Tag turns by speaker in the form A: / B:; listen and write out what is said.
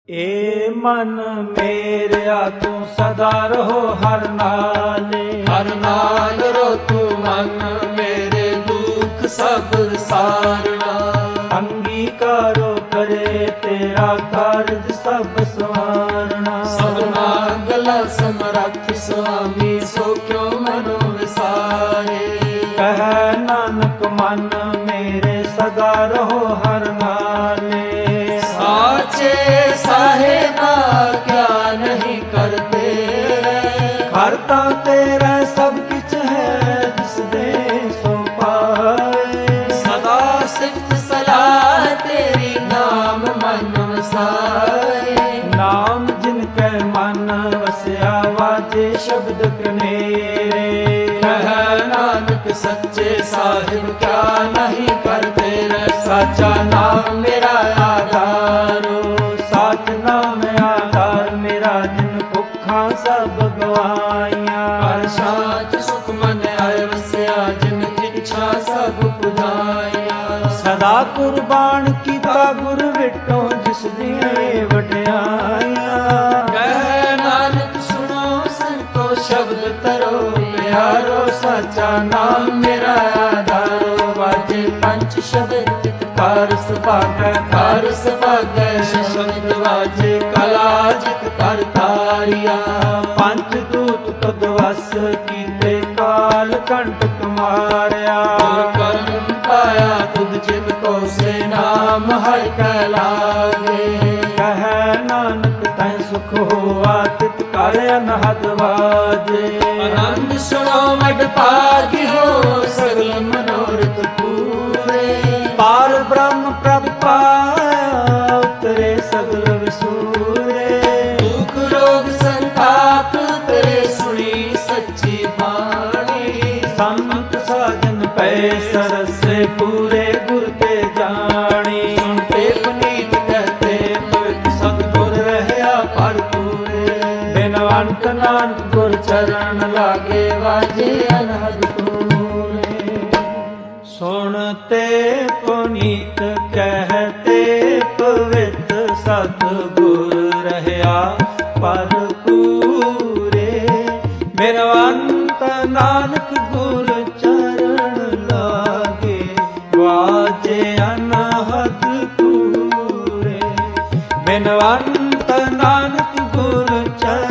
A: ਏ ਮਨ ਮੇਰਿਆ ਤੂੰ ਸਦਾ ਰਹੋ ਹਰ ਨਾਲੇ।
B: ਹਰ ਨਾਲ ਰੋ ਤੂੰ ਮਨ ਮੇਰੇ ਦੁੱਖ ਸਭ ਸਾਰਣਾ।
A: ਅੰਗੀਕਾਰੋ ਕਰੇ ਤੇਰਾ ਕਾਰਜ ਸਭ ਸਵਾਰਣਾ।
B: ਸਭਨਾ ਗਲਾ ਸਮਰੱਥ ਸੁਆਮੀ ਸੋ ਕਿਉ ਮਨੋ ਵਿਸਾਰੇ।
A: ਕਹਿ ਨਾਨਕ ਮਨ ਮੇਰੇ ਸਦਾ ਰਹੋ ਹਰ ਨਾਲੇ।
B: ਸਾਚੇ ਸਾਹਿਬਾ ਕਿਆ ਨਹੀਂ ਕਰਤੇ।
A: ਘਰ ਤਾਂ ਤੇਰਾ ਸਭ ਕਿਛ ਹੈ ਜਿਸ ਦੇ ਸੋ ਪਾਏ।
B: ਸਦਾ ਸਿਫਤ ਸਲਾਹ ਤੇਰੀ ਨਾਮ ਮਨ ਵਸਾਏ।
A: ਨਾਮ ਜਿਨ ਕੈ ਮਨ ਵਸਿਆ ਵਾਜੇ ਸ਼ਬਦ ਕਨੇਰੇ।
B: ਕਹਿ ਨਾਨਕ ਸੱਚੇ ਸਾਹਿਬ ਕਿਆ ਨਹੀਂ ਕਰਤੇ। ਸਾਚਾ ਨਾਮ ਮੇਰਾ
A: ਆਧਾਰੋ ਸਾਚ ਨਾਮ ਆਧਾਰ ਮੇਰਾ ਜਿਨ ਭੁੱਖਾਂ ਸਭ ਗਵਾਈਆਂ।
B: ਹਰ ਸਾਚ ਸੁਖ ਮਨ ਆਏ ਵਸਿਆ ਜਿਨ ਇੱਛਾ ਸਭ ਪੁਜਾਈਆਂ।
A: ਸਦਾ ਕੁਰਬਾਨ ਕੀਤਾ ਗੁਰ ਵਿਟੋ ਜਿਸ ਦੀਆਂ ਵਡਿਆਈਆਂ।
B: ਕਹਿ ਨਾਨਕ ਸੁਣੋ ਸੰਤੋ ਸ਼ਬਦ ਤਰੋ ਪਿਆਰੋ। ਸਾਚਾ ਨਾਮ ਮੇਰਾ ਆਧਾਰੋ ਵਾਜੇ ਪੰਚ ਸ਼ਬਦ ਕਾਰ ਸੁਭਾਗੈ। ਕਾਰ ਸੁਭਾਗੈ ਸ਼ਬਦ ਵਾਜੇ ਕਲਾ ਜਿਤ ਕਰ ਤਾਰਿਆ।
A: ਪੰਜ ਦੂਤ ਤਦ ਵਸ ਕੀਤੇ ਕਾਲ ਕੰਟਕ ਮਾਰਿਆ।
B: ਕਰਮ ਪਾਇਆ ਤੁਧ ਜਿਨ ਕੋ ਸੇ ਨਾਮ ਹਰਿ ਕੈ ਲਾਗੇ।
A: ਕਹਿ ਨਾਨਕ ਤੈ ਸੁਖ ਹੋਆ ਤਿਤ ਕਰ ਅਨਹਦ ਵਾਜੇ।
B: ਆਨੰਦ ਸੁਣੋ ਮਡ ਭਾਗਿਓ ਸਗਲ ਮਨੋਰਥ ਪੂਰੇ।
A: ਪਾਰ ਬ੍ਰਹਮ ਪ੍ਰਭ ਪਾਇਆ ਉਤਰੇ ਸਗਲ ਵਿਸੂਰੇ।
B: ਦੁਖ ਰੋਗ ਸੰਤਾਪ ਤੇਰੇ ਸੁਣੀ ਸੱਚੀ ਬਾਣੀ।
A: ਸੰਤ ਸਾਜਨ ਪੈ ਸਰਸੇ ਪੂਰੇ ਗੁਰ ਤੇ ਜਾਣੀ।
B: ਸੁਣਤੇ ਪੁਨੀਤ ਕਹਤੇ ਪਵਿੱਤ ਸਤਿਗੁਰ ਰਹਿਆ ਭਰਪੂਰੇ।
A: ਬਿਨਵੰਤ ਨਾਨਕ ਗੁਰ ਚਰਨ ਲਾਗੇ ਵਾਜੇ ਅਨਹਦ ਪੂਰੇ। ਸੁਣਤੇ ਪੁਨੀਤ ਕਹਤੇ ਪਵਿੱਤ ਸਤਿਗੁਰ ਰਹਿਆ ਭਰਪੂਰੇ। ਬਿਨਵੰਤ ਨਾਨਕ ਗੁਰ ਚਰਨ ਲਾਗੇ ਵਾਜੇ ਅਨਹਦ ਪੂਰੇ। ਬਿਨਵੰਤ ਨਾਨਕ ਗੁਰ ਚਰਨ